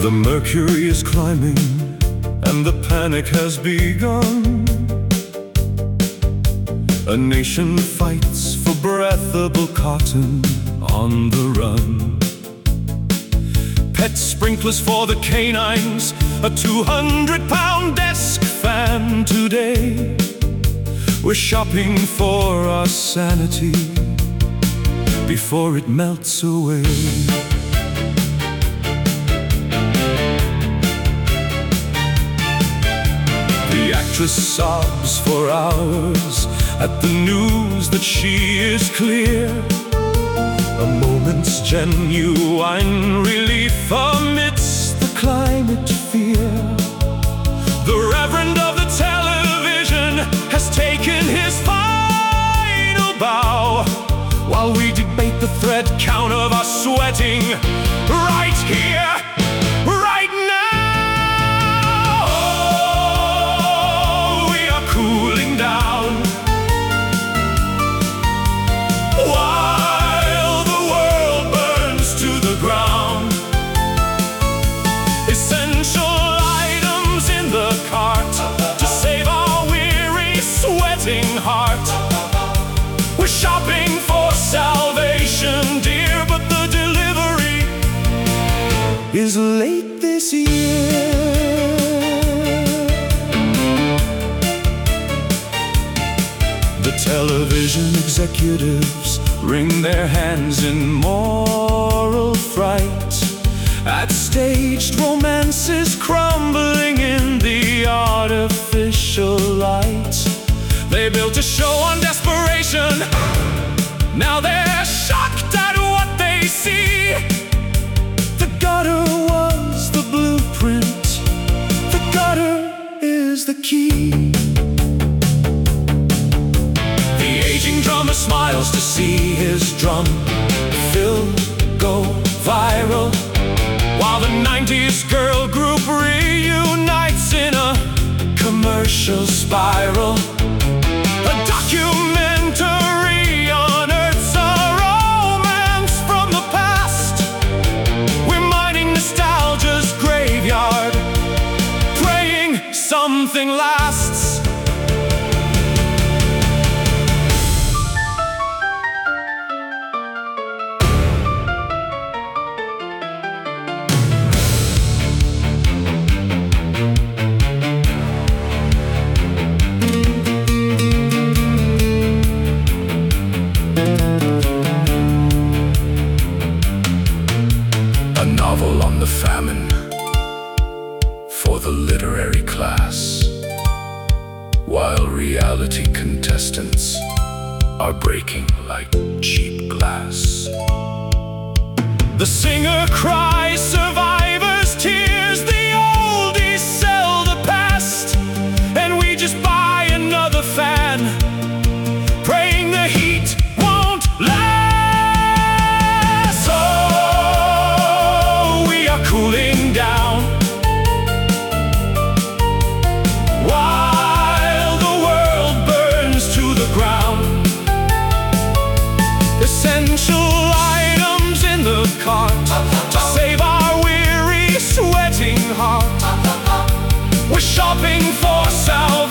The mercury is climbing and the panic has begun. A nation fights for breathable cotton on the run. Pet sprinklers for the canines, a 200-pound desk fan today. We're shopping for our sanity before it melts away. The actress sobs for hours at the news that she is clear. A moment's genuine relief amidst the climate fear. The Reverend of the television has taken his final bow, while we debate the thread count of our sweating right here, right now. Oh, we are cooling down while the world burns to the ground. Essential items in the cart to save our weary, sweating heart. We're shopping for salvation, dear, but the delivery is late this year. The television executives wring their hands in moral fright at staged romances crumbling in the artificial light. They built a show on desperation. Now they're shocked at what they see. The gutter was the blueprint. The gutter is the key. The aging drummer smiles to see his drum fill go viral, while the 90s girl group reunites in a commercial spiral. A documentary unearths a romance from the past. We're mining nostalgia's graveyard, praying something lasts. A novel on the famine for the literary class, while reality contestants are breaking like cheap glass. The singer cries survivors' tears, the oldies sell the past, and we just buy another fan, praying the heat won't last. Oh, we are cooling down while the world burns to the ground. Essential items in the cart to save our weary, sweating heart. We're shopping for salvation.